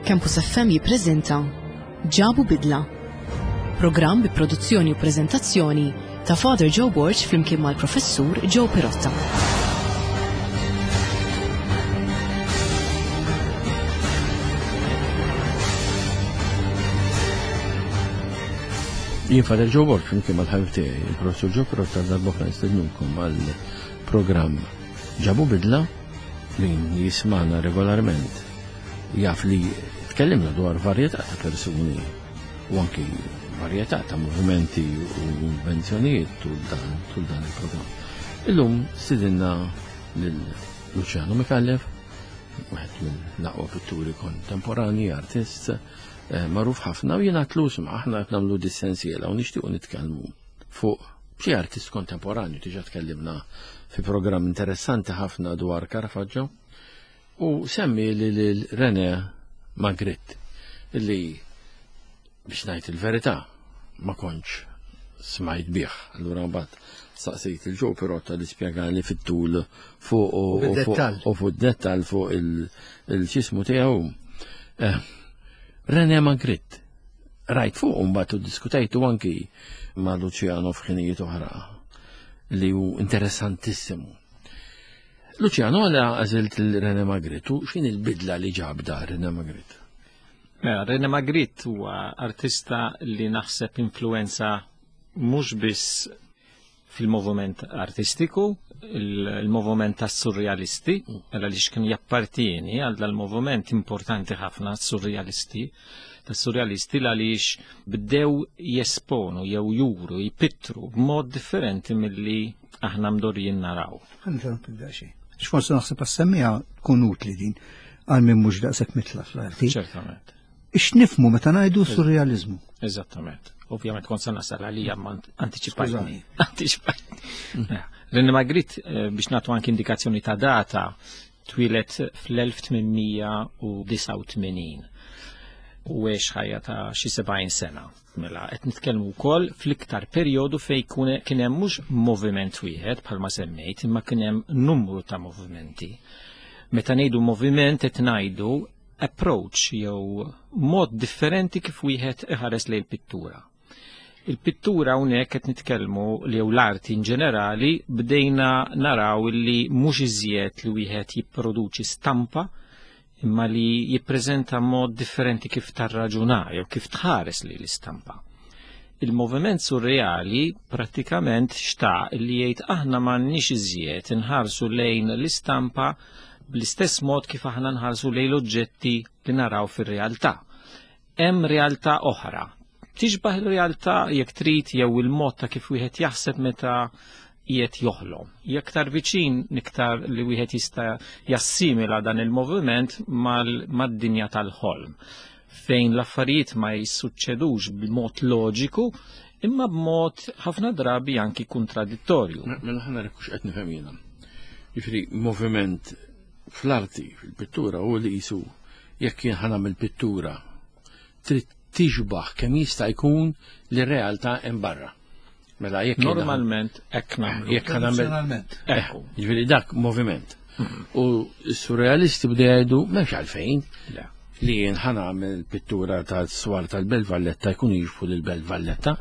Campus FM jippreżenta Ġabu Bidla, programm bi produzzjoni u preżentazzjoni ta' Father Joe Borch flimkien mal-Professur Joe Pirotta. Jien Father Joe Borch flimkien mal-ħabib tiegħi, il-Professur Joe Pirotta dal-boħra nistednulkom għall-programm Ġabu Bidla li jismana regolarment. Jaf li tkellimna dwar varjetà ta' persuni u anki varjetà ta' movimenti u invenzjonijiet tul dan il-programm. Illum stidinna lil Luciano Micallef, wieħed mill-aqwa pitturi kontemporani, artist magħruf ħafna, u jiena tlus ma' aħna qed nagħmlu dissensiela u nixtiequ nitkellmu fuq xi artist kontemporanju diġà tkellimna fi programm interessanti ħafna dwar Caravaggio. U semmi li René Magritte, illi biex ngħid il-verità ma kontx smajt bih. Allura mbagħad staqsejt il-Joe Pirotta li spjegani fit-tul fuq u fuq id-dettall fuq il-ġismu tiegħu. René Magritte, rajt fuq mbagħad diskutajtu anki ma' Luciano f'ħinijiet oħra li hu interessantissimu. Luciano, għala għazilt il-René Magritte, u xin il-bidla li ġabda René Magritte? René Magritte huwa artista li naħseb influenza mhux biss fil-moviment artistiku, il-moviment tas-surrealisti, li kien jappartieni għal dal-moviment importanti ħafna surrealisti, tas-surrealisti għaliex bdew jesponu jew juru, jipittru b'mod differenti milli aħna mdorjin naraw. X'forsi naħseb għas-semmija tkun utli din għal minn mhux daqshekk mitla fl-arti. Ċertament. Ix-nifhmu meta ngħidu surrealiżmu. Eżattament. Ovvjament kont se nasal għalija ma antiċipajtni. René Magritte biex nagħtu anke indikazzjoni ta' data twilet fl-1889. U għex ħajja ta' xi 70 sena. Mela qed nitkellmu wkoll fl-iktar perjodu fejn kien hemm mhux moviment wieħed bħalma semmejt, imma kien hemm numru ta' movimenti. Meta ngħidu moviment qed ngħidu approach jew mod differenti kif wieħed iħares lejn il-pittura. Il-pittura hawnhekk qed nitkellmu li jew l-arti in ġenerali bdejna naraw li mhux iżjed li wieħed jipproduċi stampa imma li jippreżenta mod differenti kif tarraġuna jew kif tħares li l-istampa. Il-moviment surreali prattikament xtaq li jgħid aħna m'għandniex iżjed inħarsu lejn l-istampa bl-istess mod kif aħna nħarsu lejn l-oġġetti li naraw fir-realtà. Hemm realtà oħra. Tixbaħ il-realtà jekk trid jew il-mod ta' kif wieħed jaħseb meta qiegħed joħlom. Iktar viċin niktar li wieħed jista' jassimila dan il-moviment mad-dinja tal-ħolm, fejn l-affarijiet ma jissuċċedux b'mod loġiku, imma b'mod ħafna drabi anki kontradittorju. Mela ħana rekkux qed nifhem jiena. Jiġri moviment fl-arti, fil-pittura u li jisu jekk jien ħanam il-pittura trid tixbaħ kemm jista' jkun li r-realtà hemm barra. Mela jekk normalment hekk nagħmlu. Jekk tradizzjonalment. Jiġifieri dak moviment. U s-surrealisti bdew jgħidu m'hemmx għalfejn li jien ħanagħmel pittura tas-swar tal-Belt Valletta jkunu jiġfu lill-Belt Valletta.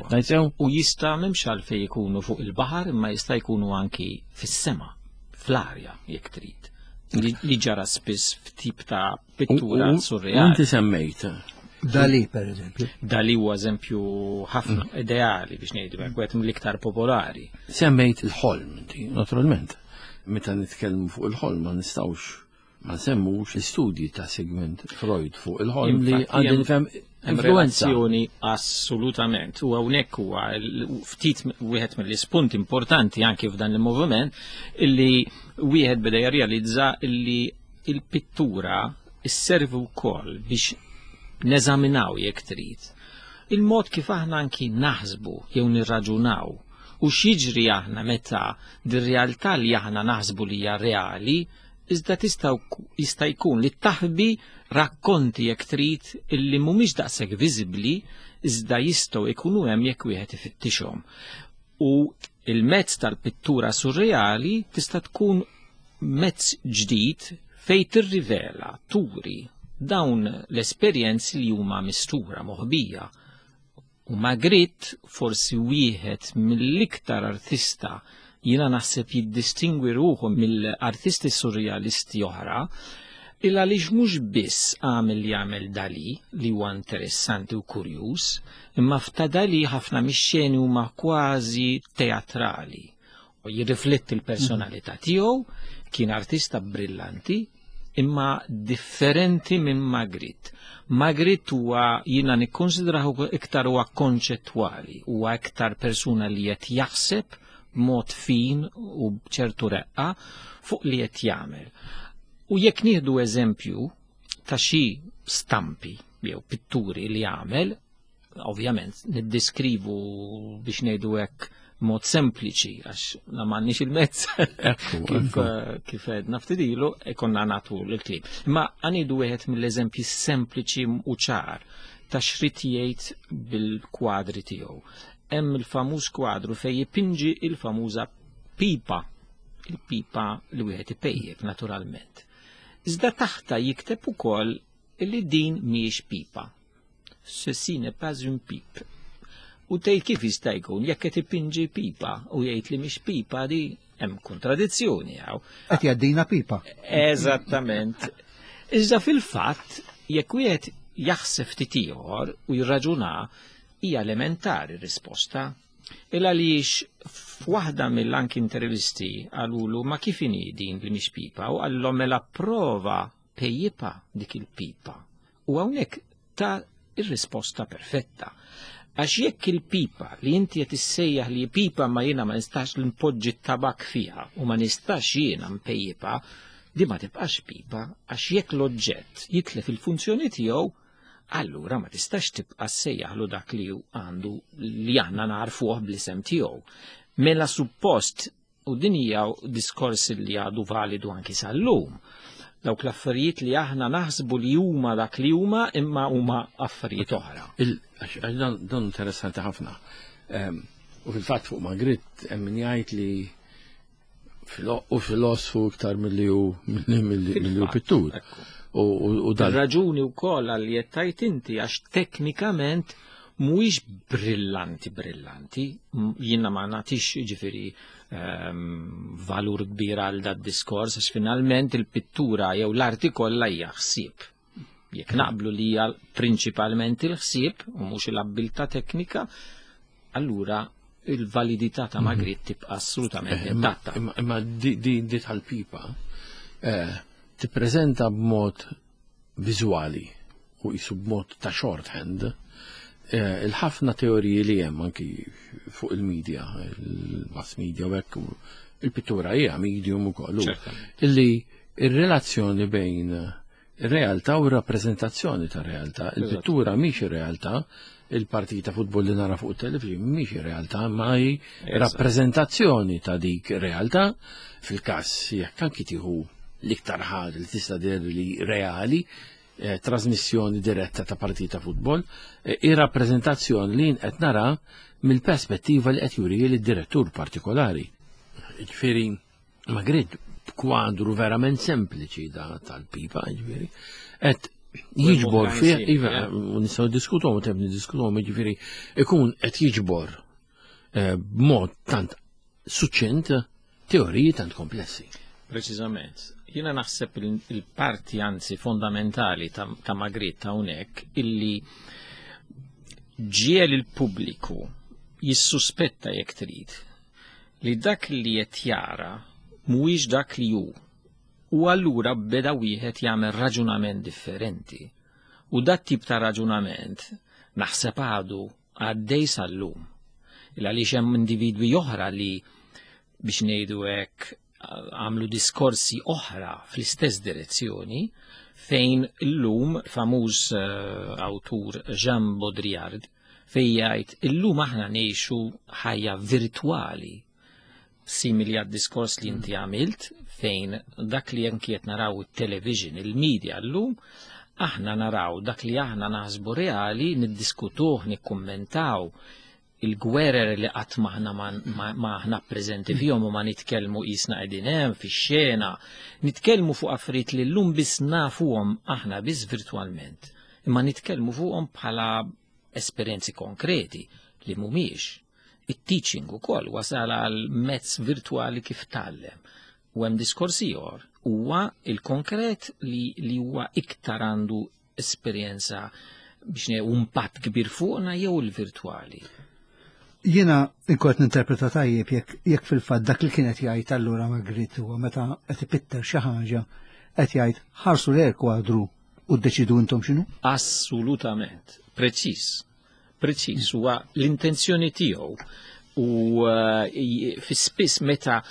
U jista' m'hemmx għalfejn jkunu fuq il-baħar imma jista' jkunu anki fis-sema, fl-arja jekk trid. Li ġara spiss f'tip ta' pittura surreali. Inti semmejt. Dali, per eżempju. Dali huwa eżempju ħafna ideali biex ngħidu hekk mill-iktar popolari. Semmejt il-ħolm, naturalment. Meta nitkellmu fuq il-ħolm ma nistgħux ma nsemmux l-istudji ta' Sigmund Freud fuq il-ħolm li għandi nifhem relazzjoni assolutament. U hawnhekk huwa ftit wieħed mill-ispunti importanti anke f'dan il-moviment illi wieħed beda jirrealizza illi il-pittura isservi wkoll biex neżaminaw jekk trid. Il-mod kif aħna anki naħsbu jew nirraġunaw u x'jiġri aħna meta dir-realtà li aħna naħsbu li hija reali iżda jista' jkun li taħbi rakkonti jekk trid illi mhumiex daqshekk viżibbli iżda jistgħu jkunu hemm jekk wieħed ifittixhom. U il-mezz tal-pittura surreali tista' tkun mezz ġdid fejn tirrivela, turi dawn l-esperjenzi li huma mistura moħbija. U Magritte forsi wieħed mill-iktar artista jiena naħseb jiddistingwi ruħu mill-artisti surrealisti oħra, il għaliex mhux biss għamel li jagħmel Dalí li huwa interessanti u kurjuż, imma f'ta' Dalí ħafna mix-xeni huma kważi teatrali u jirrifletti l-personalità tiegħu, kien artista brillanti imma differenti minn Magritte. Magritte huwa jiena nikkonsidrahu iktar huwa konċettwali, huwa iktar persuna li qed jaħseb b'mod fin u b'ċertu reqqa fuq li qed jagħmel. U jekk nieħdu eżempju ta' xi stampi jew pitturi li jagħmel, ovvjament niddeskrivu biex ngħidu hekk mod sempliċi, għax la m'għandniex il-mezz kif għedna ftidilu, konna nagħtu l-klib. Ma għanidu wieħed mill-eżempji sempliċi u ċar ta' xrid jgħid bil-kwadri tiegħu. Hemm il-famuż kwadru fejn jipinġi il-famuża pipa, il-pipa li wieħed ipejjeb naturalment. Iżda taħta jikteb ukoll li din mhijiex pipa. Ceci n'est pas une pipe. U tgħid kif jista' jkun jekk qed ipinġi pipa u jgħid li mhix pipa di hemm kontradizzjoni hawn. Qed jgħaddina pipa. Eżattament. Iżda fil-fatt jekk wieħed jaħseb ftit ieħor u jirraġuna hija elementari risposta. Il għaliex f'waħda mill-anki intervisti għalulu ma kif inhi din li mhix pipa u għallhom mela prova pejjipa dik il-pipa. U hawnhekk ta' ir-risposta perfetta. Għax jekk il-pipa li inti qed issejjaħ li pipa ma jiena ma nistax npoġġi t-tabak fiha u ma nistax jiena mpejjipa, di ma tibqax pipa għax jekk l-oġġett jitlef il-funzjoni tiegħu, allura ma tistax tibqa' ssejjaħlu dak li għandu li aħna narfuh bl-isem tiegħu. Mela suppost u din hija diskors li għadu validu anki sal-lum. Dawk l-affarijiet li aħna naħsbu li huma dak li huma imma huma affarijiet oħra. Dan interessanti ħafna. U fil-fatt fuq Magritte hemm min jgħid li filosofu iktar milli pittur. U dan raġuni wkoll għal li qed tgħid inti għax teknikament mhuwiex brillanti, jiena ma nagħtix ġifieri valur kbir għal dat diskors għax finalment il-pittura jew l-arti kollha hija ħsieb. Jekk naqblu li hija prinċipalment il-ħsieb u mhux l-abilità teknika, allura il-validità ta' Magritte tibqa' assolutament intatta. Imma di tal-pipa tippreżenta b'mod viżwali u qisu b'mod ta' shorthand il-ħafna teoriji li hemm anki fuq il-medja, il-mass media u hekk il-pittura hija medium ukoll. Illi ir-relazzjoni bejn ir-realtà u r-rappreżentazzjoni tar-realtà. Il-pittura mhix ir-realtà, il-partita futbol li nara fuq it-televixin mhix ir-realtà, ma hi rappreżentazzjoni ta' dik ir-realtà. Fil-każ jekk anki tieħu l-iktar ħaġa li tista' dir li reali, trasmissjoni diretta ta' partita futbol, ir-rappreżentazzjoni li qed nara mill-perspettiva li qed juri lid-direttur partikolari. Ġifieri Magritte kwadru verament sempliċi tal-pipa, ġifieri qed jiġbor fih, nistgħu diskutuhom, tebni diskutuhom, ġifieri ikun qed jiġbor b'mod tant suċċint teoriji tant komplessi. Preċiżament. Jiena naħseb il-parti anzi fondamentali ta' Magritte hawnhekk illi ġiel il-pubbliku jissuspetta jekk trid li dak li qed jara mhuwiex dak li hu. U allura beda wieħed jagħmel raġunament differenti. U dat tip ta' raġunament naħseb għadu għaddej sal-lum. Għaliex hemm individwi oħra li biex ngħidu hekk għamlu diskorsi oħra fl-istess direzzjoni fejn illum famuż awtur Jean Baudrillard fejn jgħid illum aħna ngħixu ħajja virtwali simili għad-diskors li inti għamilt fejn dak li anki qed naraw it-television, il-medja llum aħna naraw dak li aħna naħsbu reali, niddiskutuh, nikkummentaw il-gwerer li qatt maħna preżenti fihom u ma nitkellmu qisna qegħdin hemm fix-xena, nitkellmu fuq affarijiet li llum biss nafuhom aħna biss virtwalment, imma nitkellmu fuqhom bħala esperjenzi konkreti li mhumiex. It-teaching ukoll wasal għal mezz virtwali kif tallem. U hemm diskors ieħor huwa il-konkret li huwa iktar għandu esperjenza biex impatt kbir fuqna jew il-virtwali. Jiena inkort ninterpreta tajjeb jekk fil-fatt dak li kienet jgħid allura Magritte huwa meta qed ipitter xi ħaġa qed jgħid ħarsu l kwadru u ddeċidu intom x'inhu? Assolutament, preċiż huwa l-intenzjoni tiegħu u fi-spiss meta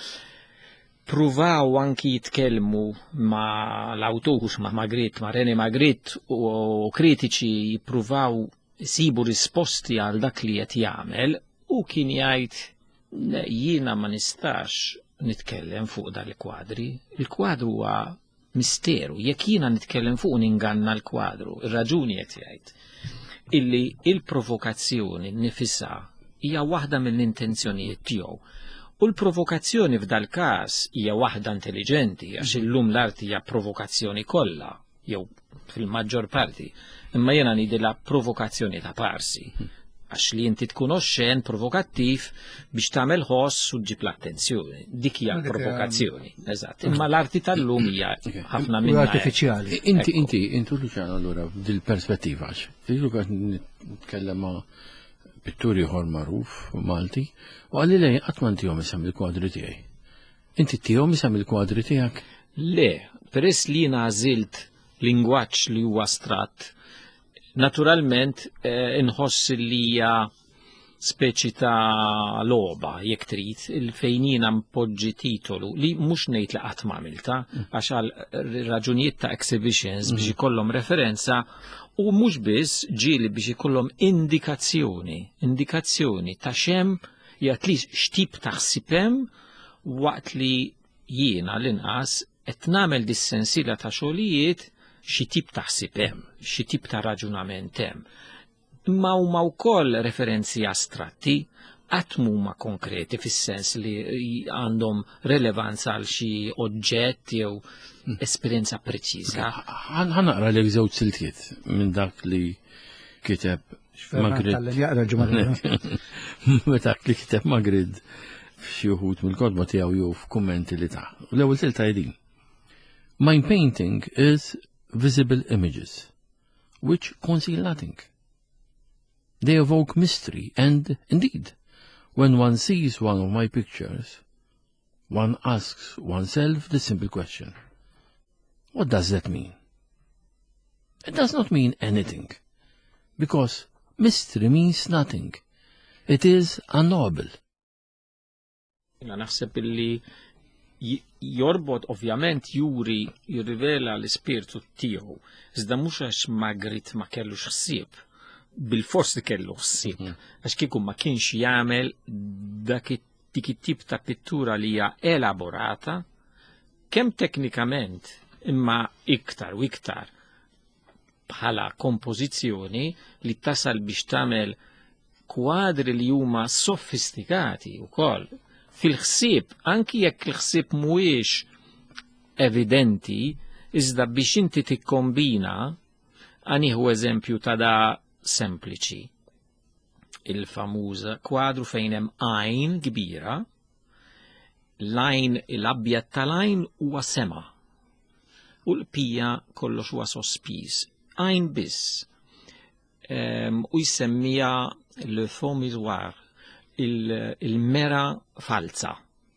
pruvaw anki jitkellmu ma l-awtur ma Magritte, ma René Magritte u kritiċi jippruvaw isibu risposti għal dak li qed jagħmel u kien jgħid jiena ma nistax nitkellem fuq dal-kwadri. Il-kwadru huwa misteru, jekk jiena nitkellem fuq ninganna l-kwadru. Ir-raġuni qed jgħid illi il-provokazzjoni nifisha hija waħda mill-intenzjonijiet tiegħu. U l-provokazzjoni f'dal-każ hija waħda intelligenti għax illum l-art hija provokazzjoni kollha jew fil-maġġor parti. Imma jiena nidilha provokazzjoni ta' parsi. Għax li inti tkun oxxen provokattiv biex tagħmel ħoss u ġib l-attenzjoni. Dik hija provokazzjoni. Eżatt. Imma l-arti tal-lum hija ħafna minn artifiċjali. Inti Luċano allura dil-perspettiva għax. Tiġu qed nitkellem ma' pitturi ieħor magħruf Malti u għalli lejn qatt m'għandihom isem il-kwadri tiegħi. Inti tihom isem il-kwadri tiegħek? Le, peress li jiena għażilt lingwaġġ li huwa astratt, naturalment inħoss li hija speċi ta' logħba jekk trid fejn jiena mpoġġi titolu li mhux ngħid li qatt m'għamilta għax għal raġunijiet ta' exhibitions biex ikollhom referenza u mhux biss ġieli biex ikollhom indikazzjoni ta' xem jgħid x'tip ta' ħsieb hemm waqt li jiena l-inqas qed nagħmel dis-sensiela ta' xogħlijiet xi tip ta' ħsieb hemm, xi tip ta' raġunament hemm. Imma huma wkoll referenzi astratti qatt huma konkreti fis-sens li għandhom relevanza għal xi oġġett jew esperjenza preċiża. Ħanaqra lek żewġ siltiet minn dak li kiteb Magritte. Dak li kiteb Magritte f'xi wħud mill-kodba tiegħu jew f'kummenti li ta'. L-ewwel silta jgħidin. My painting is visible images, which conceal nothing. They evoke mystery, and indeed, when one sees one of my pictures, one asks oneself the simple question, what does that mean? It does not mean anything, because mystery means nothing. It is unknowable. Naħseb illi jorbot ovvjament jirrivela l-ispirtu tiegħu. Iżda mhux għax Magritte ma kellux ħsieb, bil-fors li kellu ħsieb, għax kieku ma kienx jagħmel dik it-tip ta' pittura li hija elaborata kemm teknikament imma iktar u iktar bħala kompożizzjoni li tasal biex tagħmel kwadri li huma sofistikati wkoll. Fil-ħsieb, anki jekk il-ħsieb mhuwiex evidenti, iżda biex inti tikkombina, għanieħu eżempju ta' da sempliċi. Il-famuża kwadru fejn hemm għajn kbira, l-għajn il-abjad tal-għajn huwa sema. U l-pija kollox huwa sospiż. Għajn biss. U jsemmija le fond miroir. Il-mera falsa.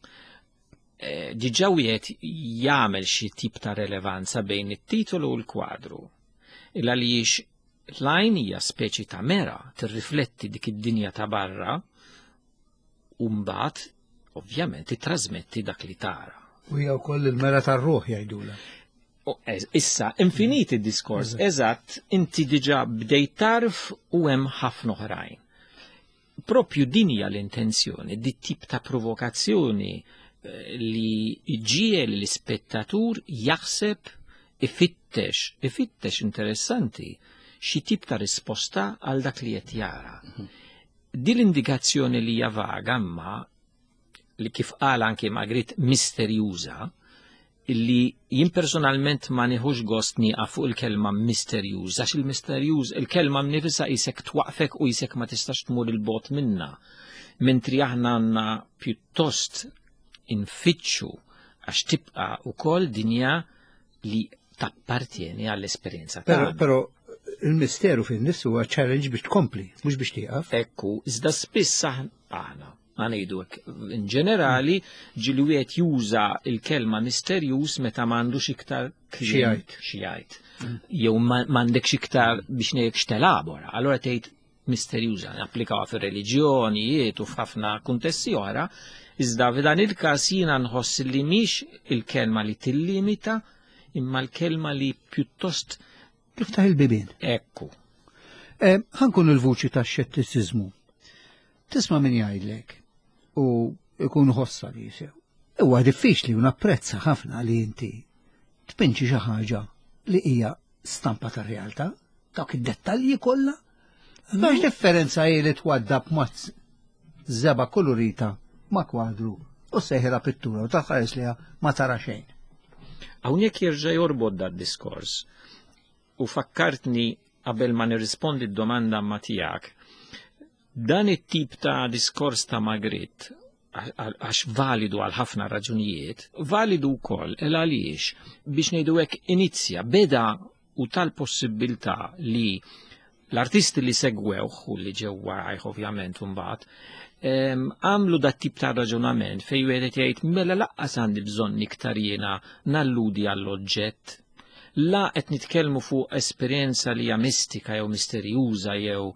Diġà wieħed jagħmel xi tip ta' relevanza bejn it-titolu u l-kwadru. Il għaliex l-għajn hija speċi ta' mera tirrifletti dik id-dinja ta' barra u mbagħad ovvjament titrasmetti dak li tara. U hija wkoll il-mera tar-ruħ jgħidula. Issa, infiniti d-diskors, eżatt, inti diġà bdejt tarf u hemm ħafna oħrajn. Propju din hija l-intenzjoni, di tip ta' provokazzjoni li ġiel l-ispettatur jaħseb ifittex interessanti xi tip ta' risposta għal dak li qed jara. di l-indikazzjoni li hija vaga imma li kif qal anke Magritte misterjuża, illi jien personalment ma nieħux gost nieqaf fuq il-kelma misterjuż, għax il-misterjuż il-kelma mnifisha isek twaqfek u isek ma tistax tmur il-bot minna. Mentri aħna għandna pjuttost infittxu għax tibqa' ukoll dinja li tappartieni għall-esperjenza tagħna. Però il-misteru fin-nies huwa challenge biex tkompli, mhux biex tieqaf. Ekku, iżda spiss aħna ngħidu hekk in ġenerali ġieli wieħed juża il-kelma misterjuż meta m'għandux iktar xi jgħid. Jew m'għandekx iktar biex ngħidlek x'telabora. Allura tgħid misterjuża napplikawha fir-reliġjonijiet u f'ħafna kuntesti oħra, iżda f'dan il-każ jiena nħoss li mhix il-kelma li tillimita imma l-kelma li pjuttost tiftaħ il-bibien. Ekku. Ħankun il-vuċi tax-xettiċiżmu. Tisma' min jgħidlek u jkun ħossa li jisew. Huwa diffiċli u napprezza ħafna li inti tpinċi xi ħaġa li hija stampa tar-realtà, dawk id-dettalji kollha. M'hemmx differenza hi li twaddab ma' żeba kolorita ma' kwadru u seħħela pittura u taħħares liha ma tara xejn. Hawnhekk jerġa' jorbod dat-diskors u fakkartni qabel ma nirrispondi d-domanda ma tiegħek. Dan it-tip ta' diskors ta' Magritte għax validu għal ħafna raġunijiet, validu wkoll għaliex biex ngħidu hekk inizja beda u tal-possibilità li l-artisti li segwewh u li ġew warajh ovvjament imbagħad għamlu dat tip ta' raġunament fejn wieħed jgħid mela laqqas għandi bżonn iktar jiena nalludi għall-oġġett. La qed nitkellmu fuq esperjenza li hija mistika jew misterjuża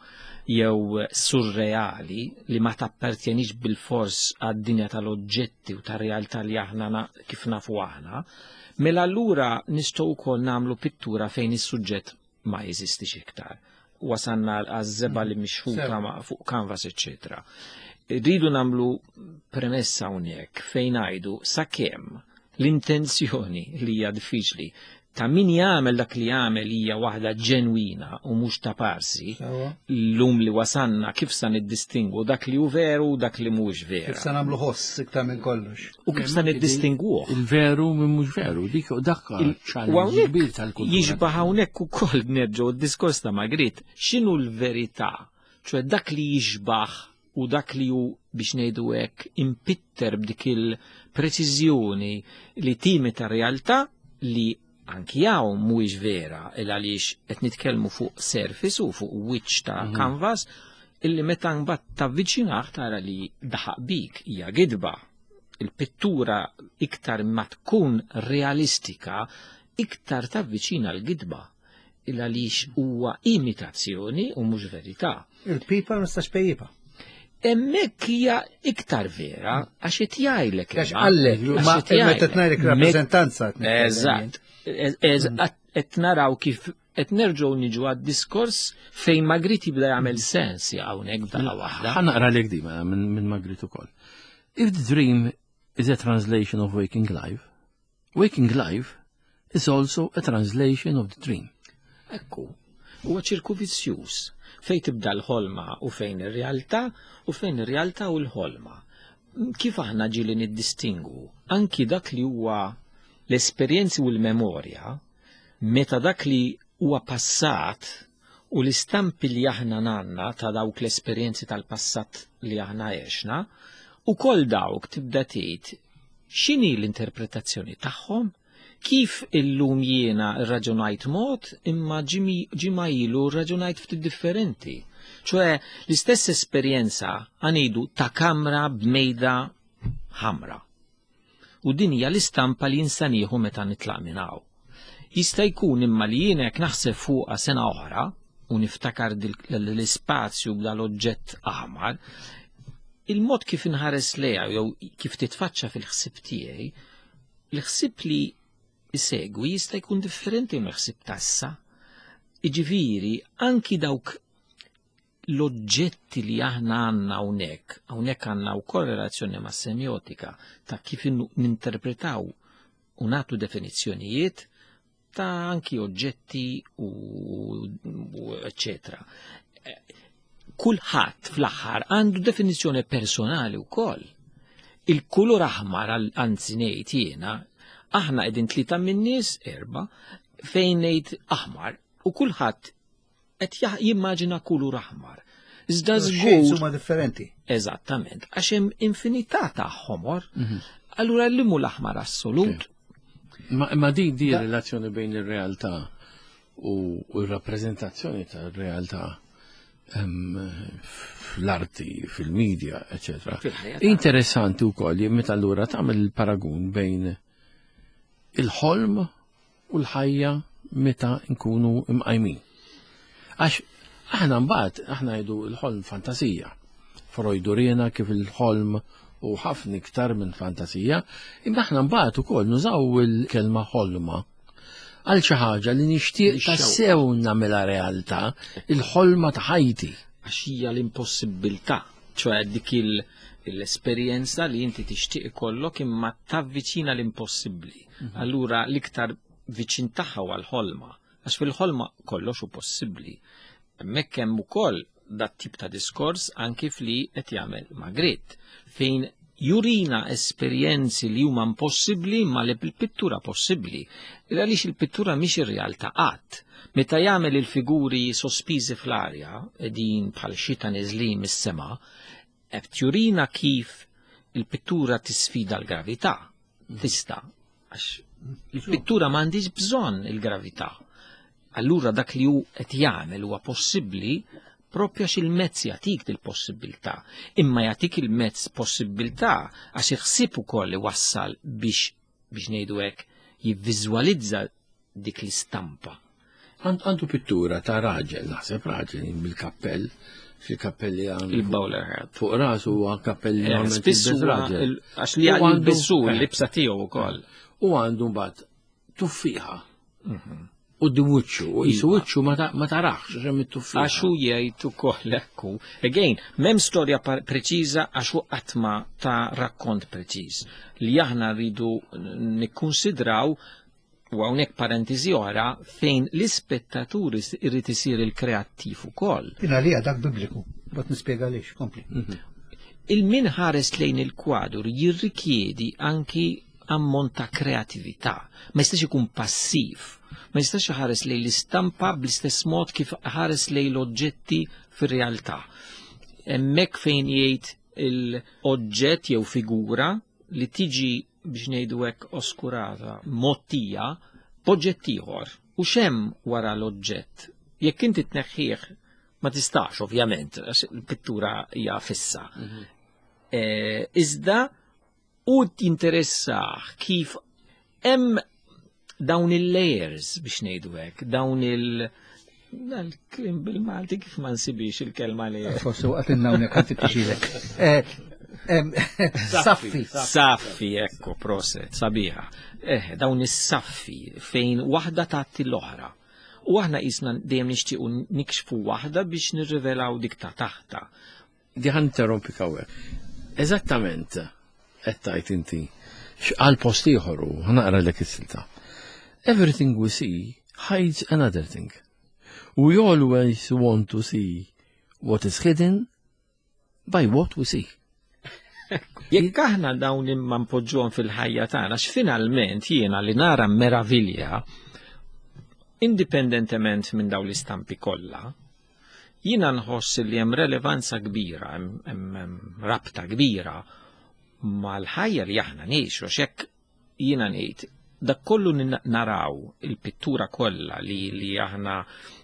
jew surreali li ma tappartjenix bil-fors għad-dinja tal-oġġetti u tar-realtà li aħna kif nafu aħna, mela allura nistgħu wkoll nagħmlu pittura fejn is-suġġett ma jeżistix iktar. Wasanna għaż-żeba li mixħuta fuq canvas, eċetera. Rridu nagħmlu premessa hawnhekk fejn ngħidu sakemm l-intenzjoni li hija diffiċli ta' min jagħmel dak li jagħmel hija waħda ġenwina u mhux ta' parsi, llum li wasanna kif sa niddistingwu dak li hu veru u dak li mhux vera. Kif sa nagħmlu ħoss iktar minn kollox. U kif sa niddistingwuh. Il-veru minn mhux veru, dik dak challenge kbir tal-kultura. Jiġbaħ hawnhekk ukoll nerġgħu d-diskors ta' Magritte, x'inhu l-verità, ċwe dak li jiġbaħ u dak li hu biex ngħidu hekk impitter b'dik il-preċiżjoni li timi ta' realtà li anki jaw mhuwiex vera għaliex qed nitkellmu fuq surface u fuq wiċċ ta' canvas illi meta mbagħad tavviċinah tara li daħaq bik hija gidba. Il-pittura iktar ma tkun realistika iktar tavviċina l-gidba għaliex huwa imitazzjoni u mhux verità. Il-pipa ma nistax pejjiba. Hemmhekk hija iktar vera għax qed jgħidlek. Għax għallek, ma qed ngħidlek rappreżentanza. Eżatt. Qed naraw kif qed nerġgħu niġu għad-diskors fejn Magritte jibda jagħmel sens hawnhekk b'daqqa waħda. Ħanaqra lek di minn Magritte ukoll. If the dream is a translation of waking life is also a translation of the dream. Ekku, huwa ċirku vizzjuż fejn tibda l-ħolma u fejn ir-realtà u fejn ir-realtà u l-ħolma. Kif aħna ġieli niddistingwu anki dak li huwa l-esperjenzi u l-memorja meta dak li huwa passat u l-istampi li aħna nanna ta' dawk l-esperjenzi tal-passat li aħna għexna ukoll dawk tibda tgħid x'inhi l-interpretazzjoni tagħhom, kif illum jiena rraġunajt mod imma ġimgħa ilu rraġunajt ftit differenti. ċoe l-istess esperjenza għanidu ta' kamra b'mejda ħamra. U din hija l-istampa li jinsanieħu meta nitlaq minn hawn. Jista' jkun imma li jiena jekk naħseb fuqha sena oħra u niftakar l-ispazju b'dal-oġġett aħmar, il-mod kif inħares lejha jew kif titfaċċa fil-ħsieb tiegħi, l-ħsieb li jsegwi jista' jkun differenti mill-ħsieb tassa. Jiġifieri anki dawk l-oġġetti li aħna għandna hawnhekk għandna wkoll relazzjoni ma' semiotika ta' kif ninterpretaw u nagħtu definizzjonijiet ta' anki oġġetti u eccetera. kulħadd fl-aħħar għandu definizzjoni personali wkoll. Il-kulur aħmar anzi ngħid jiena, aħna qegħdin tlieta min-nies 4 fejn ngħid aħmar u kulħadd qed jimmaġina kulur aħmar. Iżda żgur huma differenti. Eżattament, għax hemm infinità ta' ħomor, allura l-limu l-aħmar assolut. Ma di relazzjoni bejn ir-realtà u r-rappreżentazzjoni tar-realtà fl-arti, fil-medja, eccetera. Interessanti wkoll meta allura tagħmel il-paragun bejn il-ħolm u l-ħajja meta nkunu imqajmin. Għax aħna mbagħad aħna jgħidu l-ħolm fantasija. Freud urina kif il-ħolm u ħafna iktar minn fantasija, imma aħna mbagħad ukoll nużaw il-kelma ħolma għal xi ħaġa li nixtieq tassew nagħmilha realtà, il-ħolma ta' ħajti. Għax hija l-impossibilità, ċoe dik l-esperjenza li inti tixtieq ikollok imma tavviċina l-impossibbli. Allura l-iktar viċin tagħha huwa l-ħolma, għax fil-ħolma kollox hu possibbli. Hemmhekk hemm ukoll dat tip ta' diskors anki fli qed jagħmel Magritte, fejn jurina esperjenzi li huma impossibbli ma li bil-pittura possibbli. Għaliex il-pittura mhix ir-realtà qatt. Meta jagħmel il-figuri sospiżi fl-arja qegħdin bħal xita niżlin mis-sema, qed jurina kif il-pittura tisfida l-gravità. Tista' għax il-pittura m'għandix bżonn il-gravità. Allura dak li hu qed jagħmel huwa possibbli propja il-mezz jagħtik il-possibilità, imma jagħtik il-mezz possibilità għax iħsib ukoll iwassal biex ngħidu hekk jivviżwalizza dik l-istampa. Għandu pittura ta' raġel, naħseb raġel bil-kappell, fil-kappelli għandu il-bowler hat. Fuq rasu huwa kappelli raġel. Għax li jilbissu l-libsa tiegħu wkoll. U għandu mbagħad tuffiħa. U d-wuċċu, u jisu wuċċu ma taraħx, ġem it-tuffiħa. Għaxu jgħid ukoll ekku. Again, m'hemm storja preċiża għaxu qatma ta' rakkont preċiż. Li aħna rridu nikkunsidraw u hawnhekk parentesi oħra fejn l-ispettaturi irid isir il-kreattiv ukoll. Jiena li dak bibliku, bad nispjega għaliex, kompli. Il-min ħares lejn il-kwadru jirrikjedi anki ammont ta' kreatività, ma jistax ikun passiv. Ma jistax ħares lejn l-istampa bl-istess mod kif ħares lejn l-oġġetti fir-realtà. Hemmhekk fejn jgħid l-oġġett jew figura li tiġi biex ngħidu hekk oskurata, mottija, b'oġġett ieħor. U x'hemm wara l-oġġett? Jekk inti tneħħih ma tistax ovvjament, għax il-pittura hija fissa. Iżda u tinteressah kif hemm dawn il-layers biex ngħidu hekk, dawn il-klim bil-Malti kif ma nsibix il-kelma li. Forsi waqt innawnek għad tiġilek. Saffi, ekku, proset, sabiħa. Dawn is-saffi fejn waħda tagħti l-oħra. U aħna qisna dejjem nixtiequ nikxfu waħda biex nirrivelaw dik ta' taħta. Diħan interrompi kawek. Eżattament qed tgħid inti x'qal post ieħor u ħanaqra lek is-silta. Everything we see hides another thing. We always want to see what is hidden by what we see. Jekk aħna dawn imma npoġġuhom fil-ħajja tagħna x'finalment jiena li nara meravilja indipendentement minn dawn l-istampi kollha, jiena nħoss li hemm relevanza kbira, hemm rabta kbira mal-ħajja li aħna ngħixu x'hekk jiena ngħid dak kollu naraw il-pittura kollha li aħna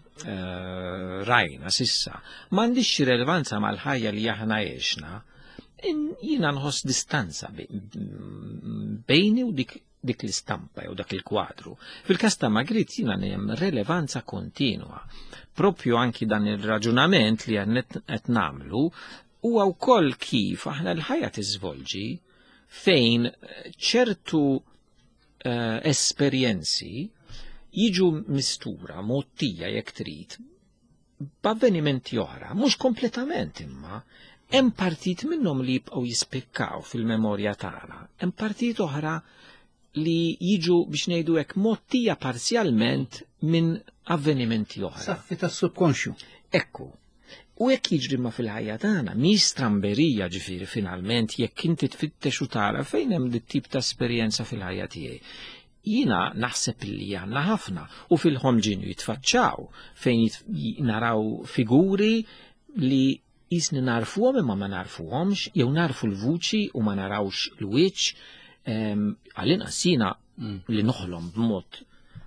rajna sissa m'għandix relevanza mal-ħajja li aħna għexna. Jiena nħoss distanza bejni u dik l-istampa jew dak il-kwadru. Fil-każ ta' Magritte jiena hemm relevanza kontinua. Propju anki dan ir-raġunament li qed nagħmlu huwa wkoll kif aħna l-ħajja tiżvolġi fejn ċertu esperjenzi jiġu mistura, mottija jekk trid, b'avvenimenti oħra, mhux kompletament imma, hemm partit minnhom li jibqgħu jispikkaw fil-memorja tagħna, hemm partit oħra li jiġu biex ngħidu hekk mottija parzjalment minn avvenimenti oħra. Saffi tas-subkonxju. Ekku. U jekk jiġri ma fil-ħajja tagħna, mi stramberija ġifieri finalment jekk inti tfittex u tara fejn hemm dit tip ta' esperjenza fil-ħajja tiegħi. Jiena naħseb li għandna ħafna u fil-ħomġinu jitfaċċaw fejn naraw figuri li jisni narfuhom imma ma narfuhomx, jew narfu l-vuċi u ma narawx l-wiċċ għall-inqas jiena li noħlom b'mod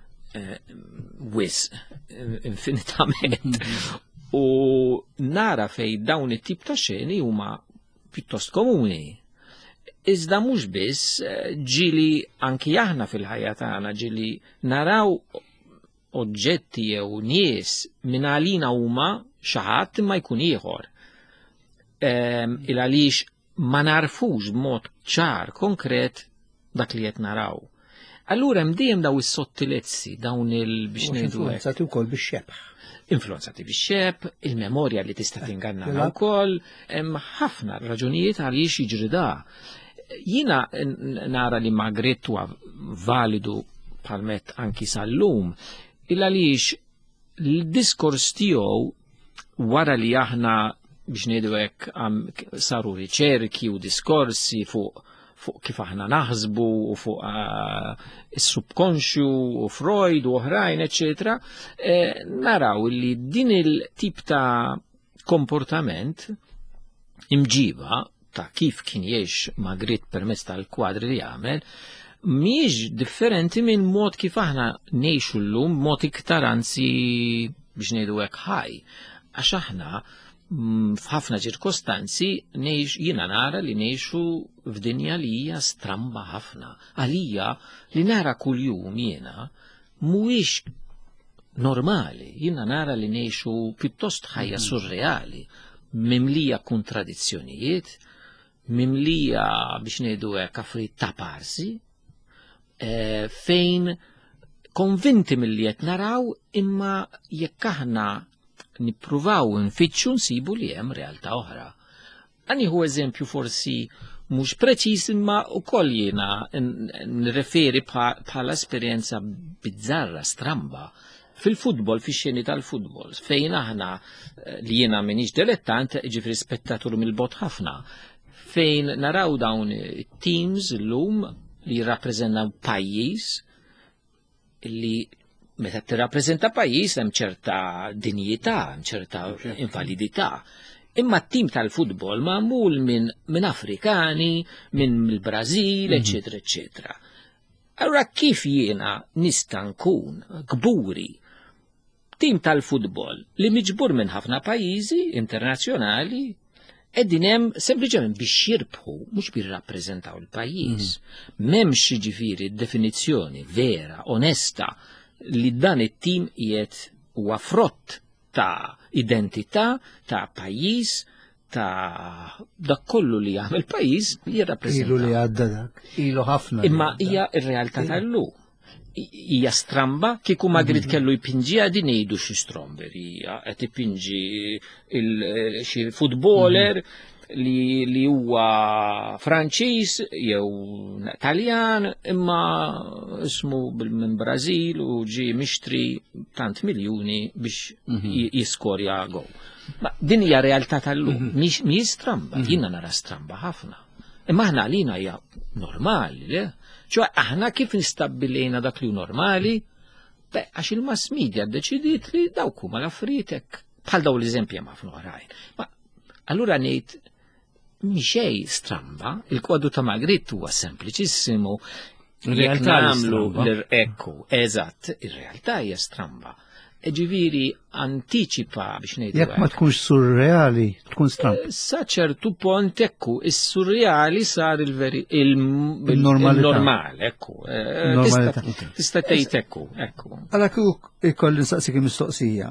infinitament. U nara fej dawn it-tip ta' xeni huma pjuttost komuni. Iżda mhux biss ġili anki aħna fil-ħajja tagħna ġili naraw oġġetti jew nies minn għalina huma xi ħadd imma jkun ieħor. Il għaliex ma narfux b'mod ċar konkret dak li qed naraw. Allura hemm dejjem daw is-sottilezzi, dawn biex ngħidu influenzati wkoll bix-xebħ. Influenzati bix-xebħ, il-memorja li tista' tinganna wkoll, hemm ħafna raġunijiet għaliex jiġri da. Jiena nara li Magritte huwa validu bħalmet anki sal-lum, il għaliex l-diskors tiegħu wara li aħna biex ngħidu hekk saru riċerki u diskorsi fuq kif aħna naħsbu u fuq is-subkonxju u Freud u oħrajn, eċetera, naraw li din il-tip ta' komportament imġiba ta' kif kien jgħix Magritte permezz tal-kwadri li jagħmel mhijiex differenti minn mod kif aħna ngħixu llum mod iktar anzi biex ngħidu hekk ħaj. Għax aħna f'ħafna ċirkostanzi jiena nara li ngħixu f'dinja li hija stramba ħafna. Għalija li nara kuljum jiena mhuwiex normali, jiena nara li ngħixu pjuttost ħajja surreali, mimlija kontradizzjonijiet, mimlija biex ngħidu hekk affarijiet ta' parsi, fejn konvinti milli qed naraw imma jekk aħna nippruvaw nfittxu nsibu li hemm realtà oħra. Hu eżempju forsi mhux preċiż imma wkoll jiena nirreferi bħala esperjenza bizzarra stramba fil-futbol, fix-xeni tal-futbol, fejn aħna li jiena m'iniex dilettant, ġifri spettatur mill-bot ħafna, fejn naraw dawn it-teams llum li jirrappreżentaw pajjiż li meta tirrappreżenta pajjiż hemm ċerta dinjità, hemm ċerta invalidità. Imma t-tim tal-futbol magħmul minn Afrikani, minn il-Brażil, eċetera, eċetera. Allura kif jiena nista' nkun kburi tim tal-futbol li miġbur minn ħafna pajjiżi internazzjonali qegħdin hemm sempliċement biex jirbħu mhux biex jirrappreżentaw il-pajjiż. M'hemmx jiġifieri definizzjoni vera, onesta li dan it-tim qiegħed huwa frott ta' identità, ta' pajjiż, ta' dak kollu li jagħmel pajjiż li jirrappreżenta. Ilu li għadda dak, ilu ħafna. Imma hija r-realtà tal-lum. Hija stramba kieku Magritte kellu jpinġiha din ngħidu xi stromberija, qed ipinġi xi futboler li huwa Franċiż jew Taljan imma ismu minn Brażil u ġie mixtri tant miljuni biex jiskorja gow. Ma din hija realtà tal-lum, mhix stramba, jiena nara stramba ħafna. Imma aħna għalina hija normali, le? ċoħ aħna kif nistabbilejna dak li normali? Għax il-mass media ddeċidiet li dawk huma l-affarijiet hekk bħal daw l-eżempji hemm ħafna oħrajn. Ma allura ngħid mixej stramba, il-kwadru ta' Magritte huwa sempliċissimu. Jekk nagħmlu l-ekku, eżatt, ir-realtà hija stramba. Ġifieri antiċipa biex ngħidu. Jekk ma tkunx surreali, tkun stramba. Sa ċertu pont ekku, is-surreali sar il-normali, ekku. Tista' tgħid ekku. Għala kieku ikolli nsaqsik mistoqsija.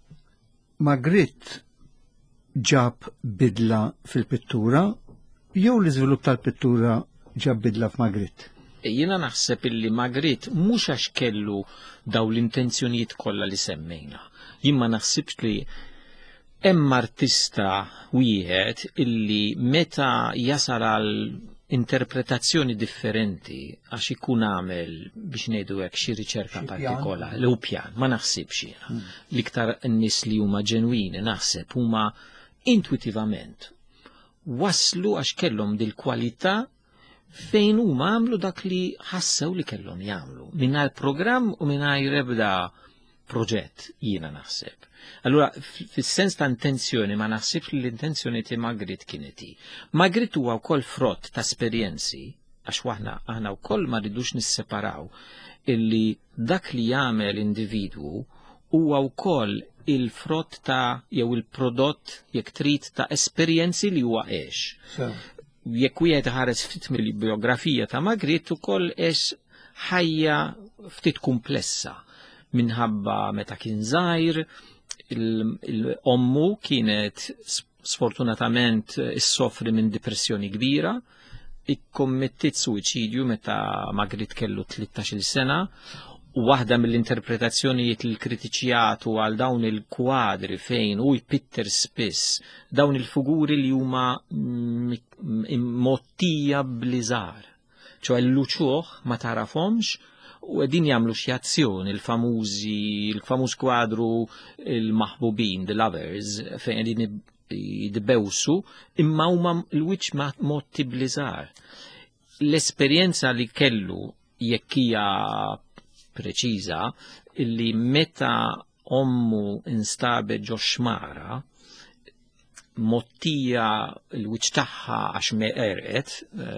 Magritte ġab bidla fil-pittura jew l-iżvilupp tal-pittura ġab bidla f'Magritte? Jiena naħseb illi Magritte mhux għax kellu daw l-intenzjonijiet kollha li semmejna. Jien ma naħsibx li hemm artista wieħed illi meta jasal għal interpretazzjoni differenti għax ikun għamel biex ngħidu hekk xi riċerka partikolari, l pjan, ma naħsibx jiena. L-iktar n-nies li huma ġenwini naħseb huma intuitivament waslu għax kellhom dil-kwalità fejn huma għamlu dak li ħassew li kellhom jagħmlu mingħajr programm u mingħajr ebda proġett jiena naħseb. Allura, fis-sens ta' intenzjoni ma naħsibx li l-intenzjoni ti Magritte kienet hi. Magritte huwa wkoll frott ta' esperjenzi għax aħna wkoll ma rridux nisseparaw illi dak li jagħmel individwu huwa wkoll il-frott ta' jew il-prodott jekk trid ta' esperjenzi li huwa għex. Jekk wieħed ħares ftit mill-biografija ta' Magritte ukoll għex ħajja ftit komplessa minħabba meta kien żgħir il-ommu kienet sfortunatament issofri minn depressjoni kbira, ikkommettit suicidju meta Magritte kellu 13 sena, u waħda mill-interpretazzjonijiet l-kritiċjat u għal dawn il-kwadri fejn u jpitter spiss dawn il-figuri li huma mottija bliżar, ċoħ l-luċuħ ma tarafhomx u għedin jamlu xjazzjoni il-famuż kwadru il-maħbubin, The Lovers, fejn għedin jidbewsu, imma huma l-wiċ motti bliżar. L-esperienza li kellu jekkija preċiża illi meta ommu instabet ġo xmara, mottija l-wiċ taħħa għax meqeret,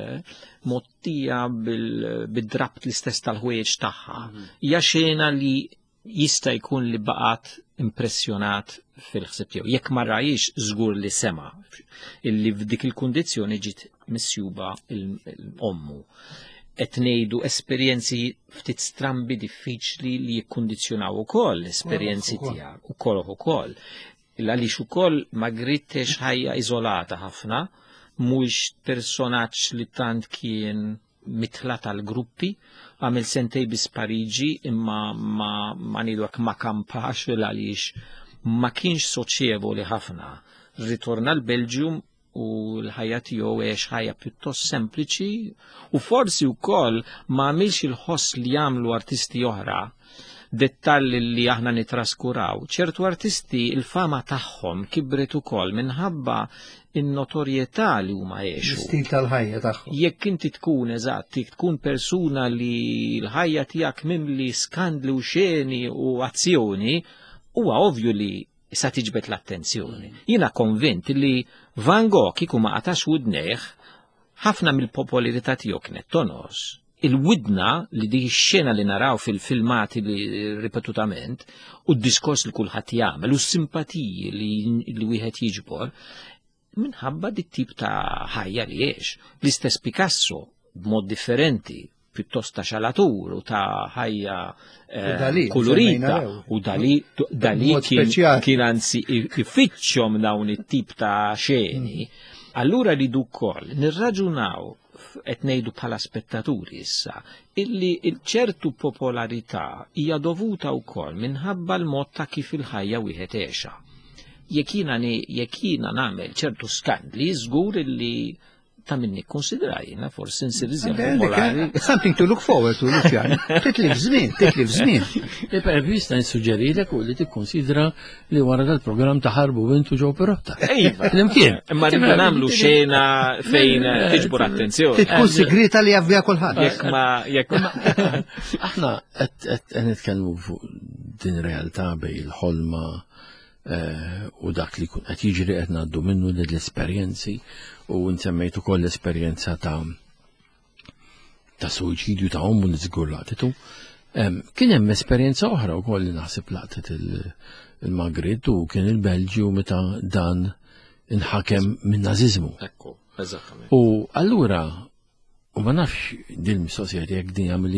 mottija bil-drabt l-istess tal-ħwieġ taħħa. Hija xena li jista' jkun li baqat impressjonat fil-ħseb tiegħu. Jekk ma rajix żgur li sema illi f'dik il-kundizzjoni ġiet missjuba l-ommu. Qed ngħidu esperjenzi ftit strambi diffiċli li jikkundizzjonaw ukoll l-esperjenzi tiegħek ukoll. Għaliex ukoll Magritte ħajja iżolata ħafna, mhuwiex personaġġ li tant kien mitla tal-gruppi, għamel sentej bis Pariġi imma ma nidu hekk ma kampax għaliex ma kienx soċjevoli ħafna. Ritorna l-Belġium u l-ħajja tiegħu għex ħajja pjuttost sempliċi u forsi wkoll ma għamilx il-ħoss li jagħmlu artisti oħra dettalli li aħna nitraskuraw. ċertu artisti il-fama tagħhom kibret ukoll minħabba in-notorjetà li huma għexu. L-istil tal-ħajja tagħhom. Jekk inti tkun tkun persuna li l-ħajja tiegħek mimli skandli u xeni u azzjoni, huwa ovvju li sa tiġbed l-attenzjoni. Jiena konvint li Van Gogh kieku ma qatax widnejh ħafna mill-popolarità tiegħu kienet tonos. Il-widna li di xena li naraw fil-filmati li ripetutament u d-diskors li kulħadd jagħmel u s-simpatiji li wieħed jiġbor minħabba dik tip ta' ħajja li għex. L-istess Picasso b'mod differenti pjuttost ta' xalatur u ta' ħajja kolorita u Dalì kien anzi ifittxhom dawn it-tip ta' xeni. Allura ridu wkoll nirraġunaw qed ngħidu bħala spettaturi issa illi ċertu popolarità hija dovuta wkoll minħabba l-mod ta' kif il-ħajja wieħed għexa. Jekk jiena nagħmel ċertu skandli żgur illi ta' minni konsiderajna forsi nsir iżjed popolari. Something to look forward to, Luċjan. Titlif żmien. Per vista nissuġġerilek u li tikkonsidra li wara dal-programm taħarbu intu ġew Perotta. Flimkien. Imma rridu nagħmlu xena fejn tiġbor attenzjoni. Tkun sigrita li javvija kulħadd. Aħna qed nitkellmu fuq din realtà bej il-ħolma u dak li kun qed jiġri qed ngħaddu minnu l-esperjenzi u nsemmejt ukoll l-esperjenza ta' suicidju ta' ommu li żgur laqtitu. Kien hemm esperjenza oħra wkoll li naħseb laqtet il-Magritte u kien il-Belġju meta dan inħakem min-Naziżmu. Ekku, eżattament. U allura u ma nafx din mistoqsija jekk din jagħmilix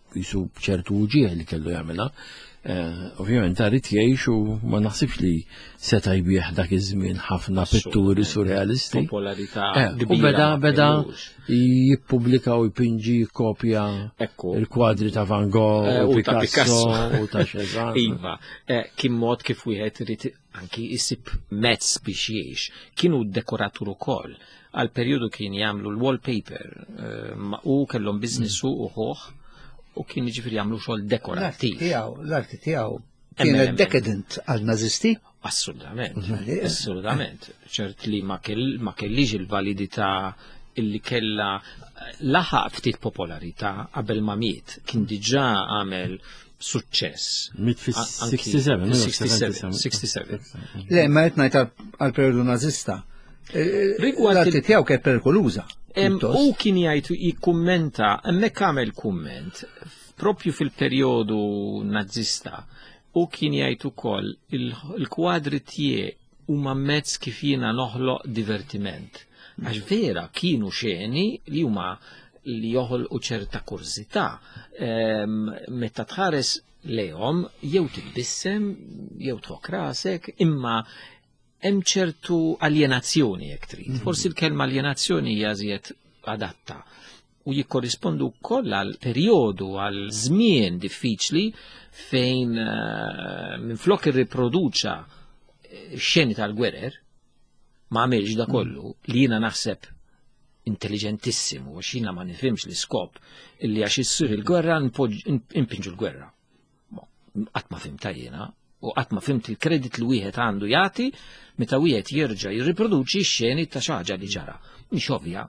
jisu ċertu uġieħ li kellu jagħmilha. Ovvjament rrid jgħix u ma naħsibx li seta' jbieħ dak iż-żmien ħafna pitturi surrealisti. Popolarità U beda jippubblika u jpinġi kopja il-kwadri ta' Van Gogh u Picasso u ta' Cézanne. Iva, kien mod kif wieħed irid anki jsib mezz biex jgħix. Kienu dekoratur ukoll. Għal perjodu kien jagħmlu l-wallpaper u kellhom business u ħoħ u kien jiġifieri jagħmlu xogħol dekorattiv. L-arti tiegħu kienet decadent għal nazisti? Assolutament. ċert li ma kellix il-validità illi kella laħaq ftit popolarità qabel ma miet. Kien diġà għamel suċċess. Mit fis-67. 67. Le, ma qed ngħid għall-perjodu nażista. L-arti tiegħu kien perikoluża. U kien jgħid jikkummenta, hemmhekk għamel kumment, propju fil-perjodu nazzista, u kien jgħid ukoll il-kwadri tiegħi huma mezz kif jiena noħloq divertiment. Għax vera kienu xeni li huma li joħolqu ċerta kurzità. Meta tħares lejhom jew titbissem jew tħok rasek, imma hemm ċertu alienazzjoni jekk trid. Forsi l-kelma alienazzjoni hija żied adatta u jikkorrispondu wkoll għal perjodu għal żmien diffiċli fejn minflok irriproduċa xeni tal-gwerer ma għamilx da kollu li jiena naħseb intelligentissimu għax jiena ma nifhimx l-iskop illi għax issir il-gwerra impinġu l-gwerra. Qatt ma fimta jiena u qatt ma fimt il-kredit li wieħed għandu jagħti meta wieħed jerġa' jirriproduċi x-xeni ta' xi ħaġa li ġara. Mhix ovvja,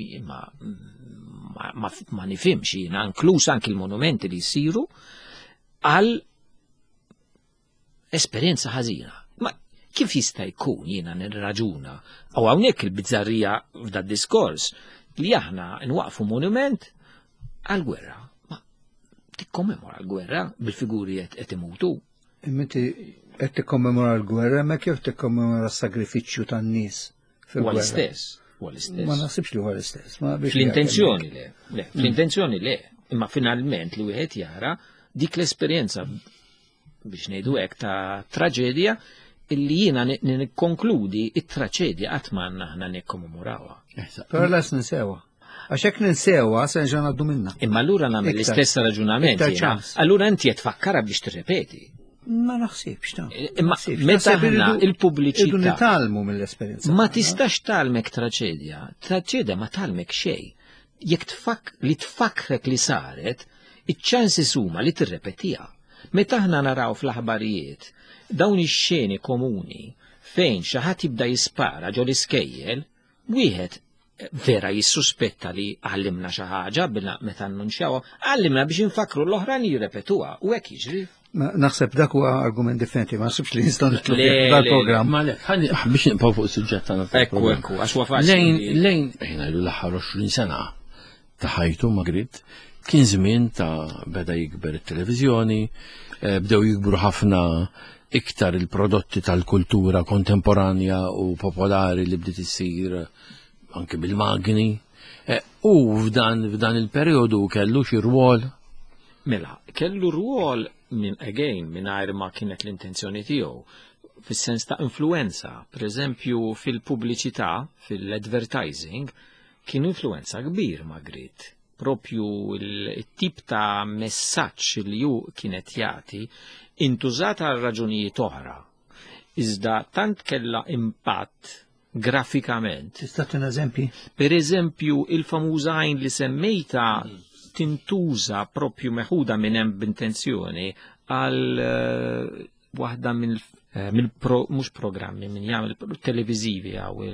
ma nifhimx jiena inkluż anke il-monumenti li jsiru għal esperjenza ħażina. Ma kif jista' jkun jiena nirraġuna u hawnhekk il-bizzarrija f'da diskors li aħna nwaqfu monument għall-gwerra. Ma tikkommemora l-gwerra bil-figuri qed imutu. Inti qed tikkommemora l-gwerra ma kif tikkommemora s-sagrifiċċju tan-nies fil-gwerra. Huwa l-istess. Ma naħsibx li huwa l-istess. Fl-intenzjoni le. Fl-intenzjoni le. Imma finalment li wieħed jara dik l-esperjenza biex ngħidu hekk ta' traġedja illi jiena nikkonkludi it-traġedja qatt ma aħna nikkommemorawha. Però les ninsewa. Għax hekk ninsewa se nġa ngħaddu minnha. Imma allura nagħmel l-istess raġunament. Allura inti qed tfakkara biex tirrepeti. Ma naħsibx ta'. Imma meta aħna il-pubbliċità. Idu nitalmu mill-esperjenza. Ma tistax talmek traċedja. Traċedja ma talmek xejn. Jekk li tfakkrek li saret, iċ-ċansis huma li tirrepetija. Meta aħna naraw fl-aħbarijiet dawn ix-xeni komuni fejn xi ħadd jibda jispara ġol iskejjel, wieħed vera jissuspetta li għallimna xi ħaġa meta annunċjawha, għallimna biex infakru l-oħrajn jirrepetuha u hekk jiġri. Naħseb dak huwa argument differenti, ma naħsibx li nistgħu nitlu dal-programm. Ma le, biex nibqgħu fuq is-suġġett tagħna. Ekku, għax huwa faċli. Lejn l-aħħar 20 sena ta' ħajtu Magritte kien żmien ta' beda jikber it-televiżjoni, bdew jikbru ħafna iktar il-prodotti tal-kultura kontemporanja u popolari li bdiet issir anke bil-magni. U f'dan il-perjodu kellu xi rwol. Mela, kellu rwol mingħajr ma kienet l-intenzjoni tiegħu fis-sens ta' influenza, pereżempju fil-pubbliċità, fil-advertising, kien influenza kbir Magritte. Propju il-tip ta' messaġġ li ju kienet jagħti intużata għal raġunijiet oħra. Iżda tant kellha impatt grafikament. Tista' tina eżempji? Per eżempju, il-famuża għajn li semmejta tintuża propju meħuda minn hemm b'intenzjoni għal waħda mhux programmi minn jagħmel televiżivi għaw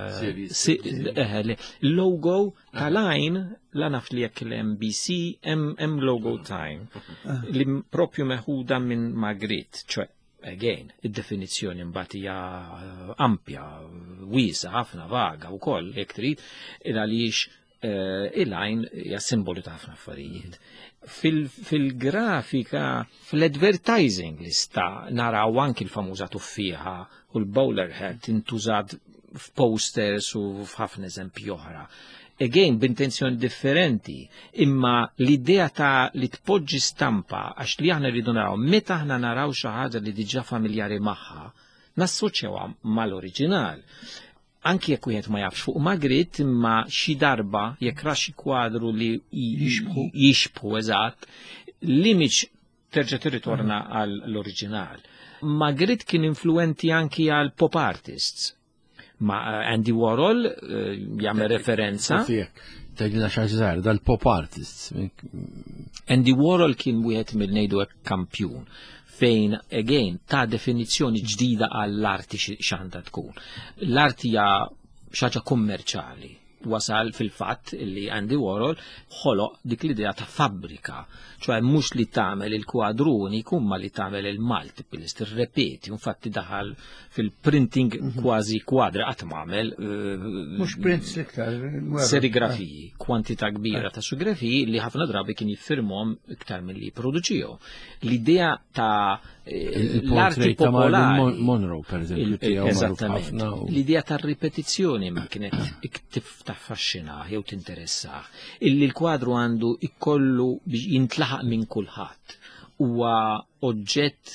il-logo tal-għajn la naf li jekk l-NBC hemm logo time li propju meħuda minn Magritte, ċoe again, id-definizzjoni mbagħad hija ampja, wiesa, ħafna vaga wkoll jekk trid għaliex il-għajn hija simbolu ta' ħafna affarijiet. Fil-grafika, fil-advertising lista naraw anki l-famuża tuffieħa u l-bowler hat intużat f'posters u f'ħafna eżempji oħra. again b'intenzjoni differenti, imma l-idea ta' li tpoġġi stampa għax li aħna rridu naraw meta aħna naraw xi ħaġa li diġà familjari magħha, nassoċjawha mal-oriġinal. Anki jekk wieħed ma jafx fuq Magritte, imma xi darba jekk ra xi kwadru li jixbħu eżatt, l-image terġa' tirritorna għall-oriġinal. Magritte kien influenti anki għal pop artists. Ma Andy Warhol jagħmel referenza. Tgħidilna xaġżar dal-pop artists. Andy Warhol kien wieħed mill-ngħidu hekk kampjun fejn again ta' definizzjoni ġdida għall-arti x'għandha tkun. L-arti hija xaġa kummerċjali. Wasal fil-fatt li Andy Warhol ħoloq dik l-idea ta' fabbrika, ċoħe mhux li tagħmel il-kwadru uniku ma li tagħmel il-multiples, tirrepeti, infatti daħal fil-printing kważi kwadra qatt m'għamel mhux prints iktar serigrafiji, kwantità kbira ta' serigrafiji li ħafna drabi kien jiffirmhom iktar milli jipproduċihom. L-idea ta' l-arti popolari Monroe per eżempju, l-idea ta' ripetizzjoni ma kienet taffaxxina jew tinteressa. Illi l-kwadru għandu ikollu biex jintlaħaq minn kulħadd. Huwa oġġett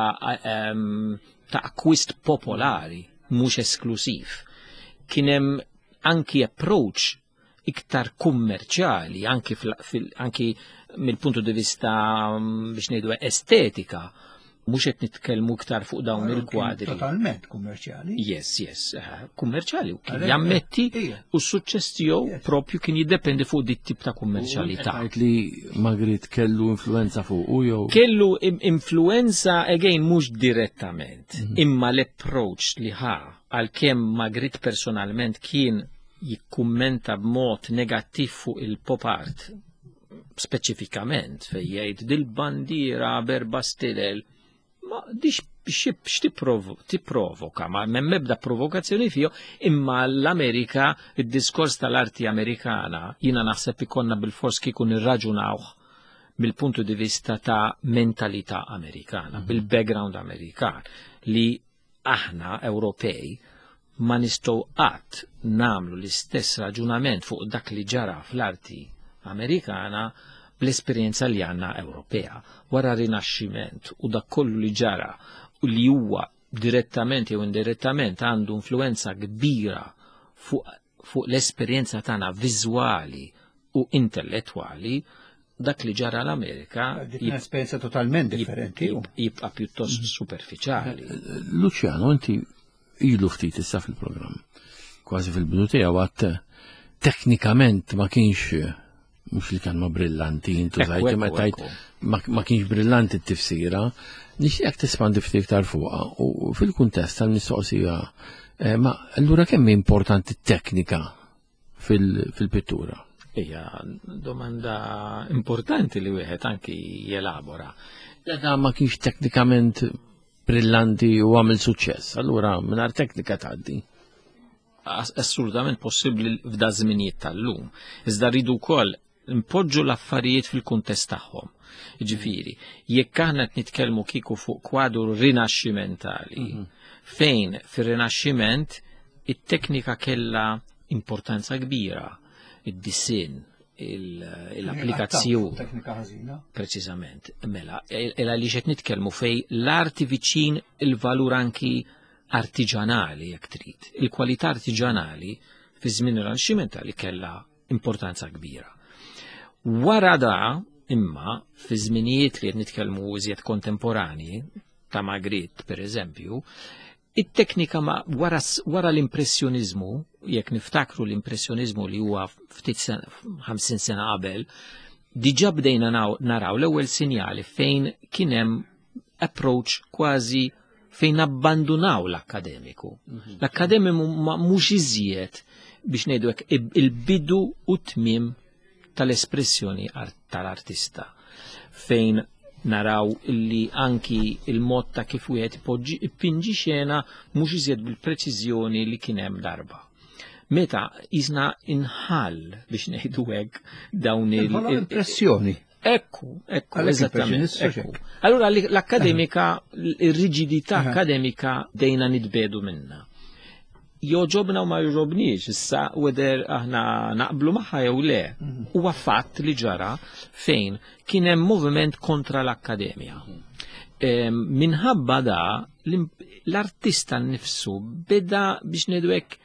ta' akkwist popolari, mhux esklusiv. Kien hemm anki approach iktar kummerċjali, anki mill-puntu di vista biex ngħidu estetika. Mhux qed nitkellmu iktar fuq dawn il-kwadri. Totalment kummerċjali. Yes, kummerċjali u kien jammetti u s-suċċess tiegħu propju kien jiddependi fuq dit tip ta' kummerċjalità. Għajt li Magritte kellu influenza fuq u jew. Kellu influenza again mhux direttament, imma l-approach li għalkemm Magritte personalment kien jikkummenta b'mod negattiv fuq il-pop art speċifikament fejn jgħid dil-bandiera berba stilel. Ma dix tipprovoka, ma mebda provokazzjoni fiju, imma l-Amerika, id-diskors tal-arti Amerikana, jina naħseb ikonna bil-fors kikun irraġunawh bil-puntu di vista ta' mentalità Amerikana, bil-background Amerikan, li aħna Ewropej ma nistgħu qatt namlu l-istess raġunament fuq dak li ġara fl-arti Amerikana bl-esperjenza li għanna Ewropea. Wara rinaxximent u dak kollu li ġara u li huwa direttament jew indirettament għandu influenza kbira fuq l-esperjenza tagħna viżwali u intellettwali, dak li ġara l-Amerika esperienza totalment differenti. Jibqa' pjuttost superficiali. Luciano, inti ilu ftit issa fil-programm. Kważi fil-bidu tiegħu għadt teknikament ma kienx mux li kan ma brillanti, intu zaħġi ma tajt ma kienx brillanti t-tifsira, nixtieq tispandi ftit iktar fuqha u fil-kuntest tal-mistoqsija, ma allura kemm importanti t-teknika fil-pittura? Hija domanda importanti li wieħed anki jelabora. Da ma kienx teknikament brillanti u għamil suċċess, allura mingħajr teknika tgħaddi. Assolutament possibbli f'da żminijiet tal-lum. Iżda rridu wkoll npoġġu l-affarijiet fil-kuntest tagħhom. Ġifieri, jekk aħna qed nitkellmu kieku fuq kwadru rinaxximentali, fejn fir-rinaxximent it-teknika kellha importanza kbira, id-disinn, l-applikazzjoni. Teknika ħażina. Preċiżament. Mela, għaliex qed nitkellmu fejn l-arti viċin il-valur anki artiġanali jekk trid. Il-kwalità artiġanali fi żmien ir-rinaxximentali kellha importanza kbira. Wara da, imma, fi żminijiet li qed nitkellmu iżjed kontemporani ta' Magritte, per eżempju, it-teknika wara l-impressjonizmu, jekk niftakru l-impressjonizmu li huwa ftit 50 sena qabel, diġà bdejna naraw l-ewwel sinjali fejn kien hemm approach kważi fejn abbandunaw l-akademiku. L-akademiku mhux iżjed biex ngħidu hekk il-bidu u tmiem tal-espressjoni tal-artista. Fejn naraw li anki il-mod ta' kif wieħed ippinġi xena mhux iżjed bil-preċiżjoni li kien hemm darba. Meta isna inħall biex ngħidu hekk dawn il-impressjoni. Ekku, eżattament. Allura l-akademika, il-rigidità akademika dejna nitbedu minna. joġobna u ma joġobniex, issa weder aħna naqblu magħha jew le. Huwa fatt li ġara fejn kien hemm moviment kontra l-akkademja. Minħabba da l-artista nnifsu beda biex ngħidu hekk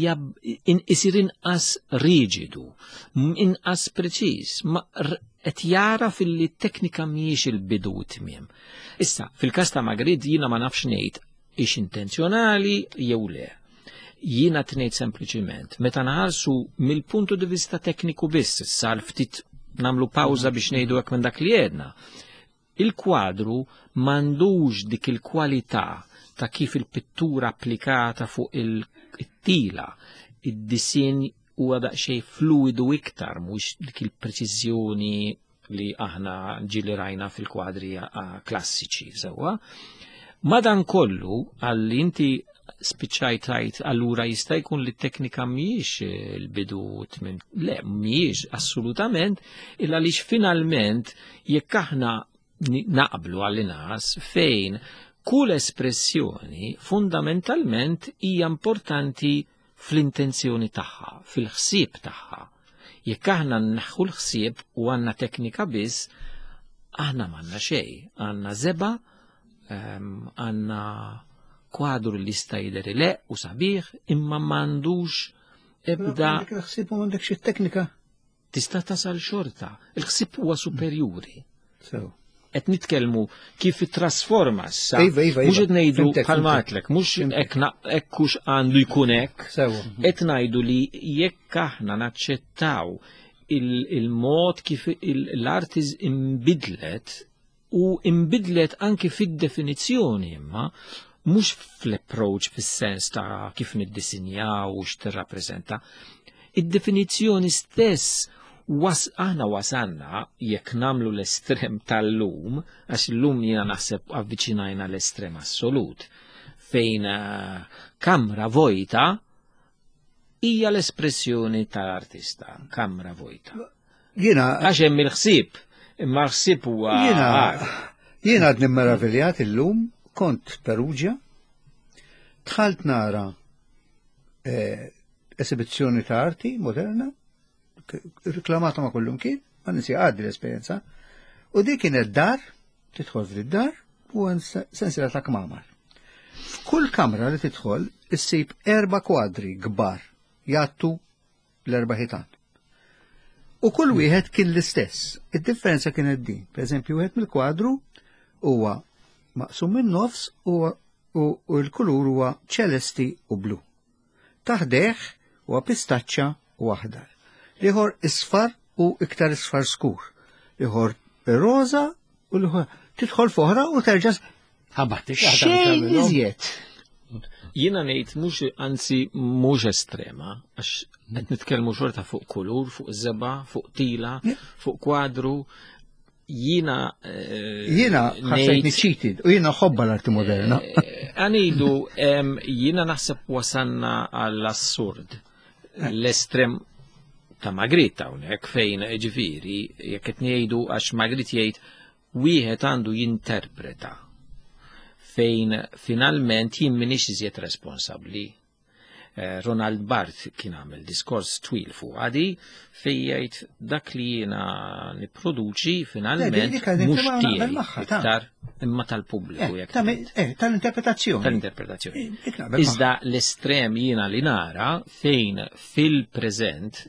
isir inqas riġidu, inqas preċiż, qed jara fil-li teknika mhijiex il-bidu u tmiem. Issa, fil-każ ta' Magritte jiena ma nafx ngħid ix intenzjonali jew le. Jiena tnejt sempliċiment, meta naħarsu mill-puntu di vista tekniku biss, issa ftit nagħmlu pawża biex ngħidu hekk minn dak li għedna. Il-kwadru m'għandux dik il-kwalità ta' kif il-pittura applikata fuq il-tila, id-disin huwa daqsxejn fluidu iktar, mhux dik il-preċiżjoni li aħna ġieli rajna fil-kwadri klassiċi sewwa. Madankollu għalli inti spiċċajt allura jista' jkun li t-teknika mhijiex il-bidu tmiem. Le, mhijiex assolutament, illa għaliex finalment jekk aħna naqblu għall-inqas fejn kull espressjoni fundamentalment hija importanti fl-intenzjoni tagħha, fil-ħsieb tagħha. Jekk aħna nneħħu l-ħsieb u għandna teknika biss, aħna m'għandna xejn, għandna żeba, għandna kwadru li jista' jidher le u sabiħ, imma m'għandux ebda. Għandek l-ħsieb u m'għandekx it-teknika. Tista' tasal xorta, il-ħsieb huwa superjuri. So. Qed nitkellmu kif it-trasforma issa, mhux qed ngħidu bħalma għedlek, mhux hekk hux għandu jkun hekk, qed ngħidu li jekk aħna naċċettaw il-mod kif l-art imbidlet u imbidlet anke fid-definizzjoni imma mhux fl-approach fis-sens ta' kif niddisinjaw u x'tirrappreżenta. Id-definizzjoni stess aħna wasanna jekk namlu l-estrem tal-lum, għax l-lum jiena naħseb avviċinajna l-estrem assolut, fejn kamra vojta hija l-espressjoni tal-artista, kamra vojta. Għax hemm il-ħsieb, imma l-ħsieb huwa. Jiena għadni meraviljat illum, kont Perugia, tħalt nara esibizzjoni ta' arti moderna, reklamata ma' kollum kien, ma' nisi għaddi l-esperienza, u di kien id-dar, titħol fil-dar, u għan sensila ta' kmamar. Kull kamra li titħol, issib 4 kwadri gbar, jattu l-4 ħitan. U kull wieħed kien l-istess. Id-differenza kienet din. Per eżempju, wieħed mill-kwadru huwa maqsum minn nofs u l-kulur huwa ċelesti u blu. Taħdeħ huwa pistaċċa u aħdar. Liħor isfar u iktar isfar skur. Liħor roza u liħor tidħol foħra u terġas xejn iżjed. Jiena ngħid mhux anzi mhux estrema, għax qed nitkellmu xorta fuq kulur, fuq żeba, fuq tila, fuq kwadru. Jiena ħassejt niċċited u jiena ħobba l-arti moderna. Għanidu jiena naħseb wasanna għall-assurd. L-estrem ta' Magritte hawnhekk fejn ġifieri jekk qed ngħidu għax Magritte jgħid wieħed għandu jinterpreta fejn finalment jien m'iniex iżjed responsabbli. Ronald Barthes kien għamel diskors twil fuq għadi fejn jgħid dak li jiena nipproduċi finalment mhux tiegħi iktar imma tal-pubbliku jekk. Tal-interpretazzjoni. Tal-interpretazzjoni. Iżda l-estrem jiena li nara fejn fil-preżent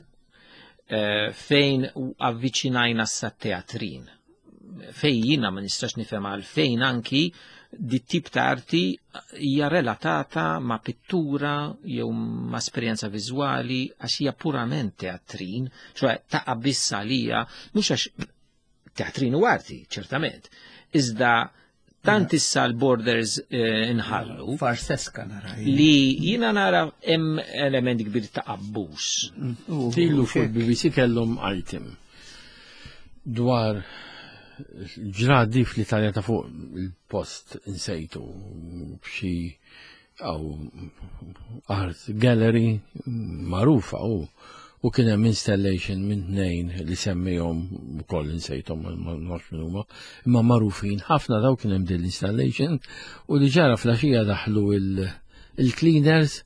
fejn avviċinajna s-teatrin. Fejn jiena ma nistax nifhem għalfejn anki di tip ta' arti hija relatata ma' pittura jew ma' esperjenza viżwali għax hija purament teatrin, ċoe taqa' biss għalija mhux għax teatrin u arti, ċertament. Iżda tant issa l-borders inħallu. Farseska nara. Li jiena nara hemm element kbir ta' abbuż. Ilu fuq BBC kellhom item dwar ġradi fl-Italja ta' fuq il-post insejtu b'xi art gallery marufa u kien hemm installation minn 2 li semmihom ukoll insejthom ma nafx min huma, imma magħrufin ħafna daw kien hemm din l-installation u li ġara flaxija daħlu il-cleaners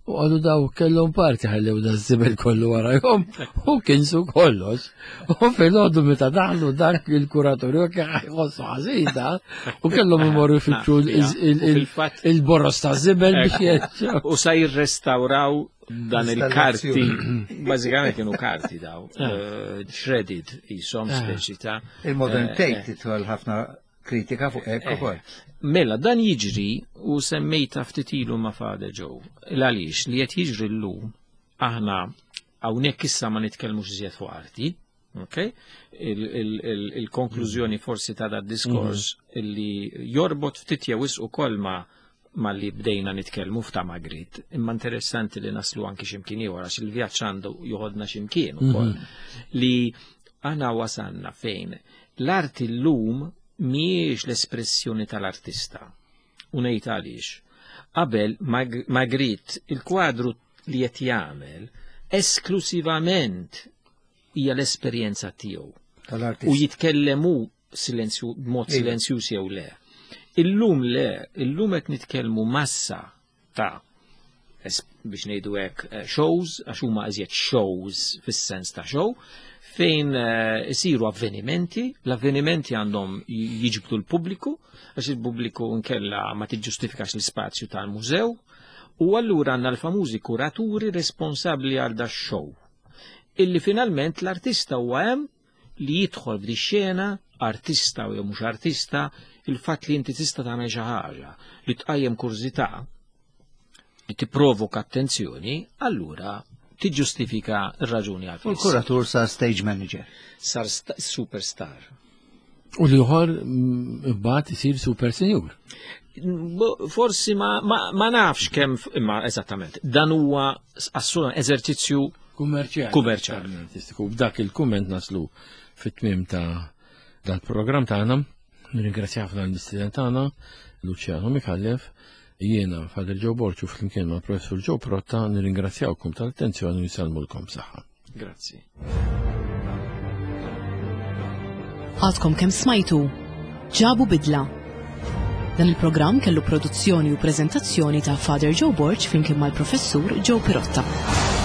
U għadu daw kellhom parti ħallew da żibel kollu warajhom u kinsu kollox. U fil-ħodu meta daħlu dak il-kuratorju ħossu ħażida u kellhom imorru jfittxu il-borros ta' żibel biex jerġgħu. U sa jirrestawraw dan il-karti, bażikament kienu karti daw, shredded jisom speċi ta' Il-modern take titwal ħafna kritika fuq hekk ukoll. Mela, dan jiġri u semmejta ftit ilu ma' Father Joe. Għaliex li qed jiġri llum aħna hawnhekk issa ma nitkellmux iżjed fuq arti, okay? Il-konklużjoni forsi ta' dat diskors illi jorbot ftit jew ukoll ma li bdejna nitkellmu f'ta' Magritte, imma interessanti li naslu anki x'imkien ieħor għax il-vjaġġ għandu joħodna x'imkien ukoll li aħna wasanna fejn l-arti llum mhijiex l-espressjoni tal-artista. U ngħid għaliex. Qabel Magritte il-kwadru li qed jagħmel esklusivament hija l-esperjenza tiegħu. U jitkellemu b'mod silenzjuż jew le. Illum le, illum qed nitkellmu massa ta' biex ngħidu hekk shows, għax huma eżjed shows fis-sens ta' show, fejn isiru avvenimenti, l-avvenimenti għandhom jiġbdu l-pubbliku, għax il-pubbliku nkella ma tiġġustifikax l-spazju tal-mużew, u allura għandna l-famużi kuraturi responsabbli għal da show. Illi finalment l-artista huwa hemm li jidħol f'di xena, artista u jew mhux artista, il-fatt li inti tista' tagħmel xi ħaġa li tqajjem kurżità, li tipprovoka attenzjoni, allura tiġġustifika r-raġuni għal. U l-kuratur sar stage manager. Sar superstar. U liħor bat isir super senior. Forsi ma nafx kemm imma eżattament. Dan huwa assulan eżerċizzju kummerċjali. U b'dak il-kumment naslu fit-tmiem ta' dal-programm tagħna. Nirringrazzja ħafna l-istudent tagħna, Luciano Mikallef. Jiena, Father Joe Borch, flimkien ma' Professur Joe Pirotta, nirringrazzjawkom tal-attenzjoni u jisalmulkom saħħa. Grazzi. Għadkom kemm smajtu ġabu bidla. Dan il-programm kellu produzzjoni u preżentazzjoni ta' Father Joe Borch flimkien mal-Professur Joe Pirotta.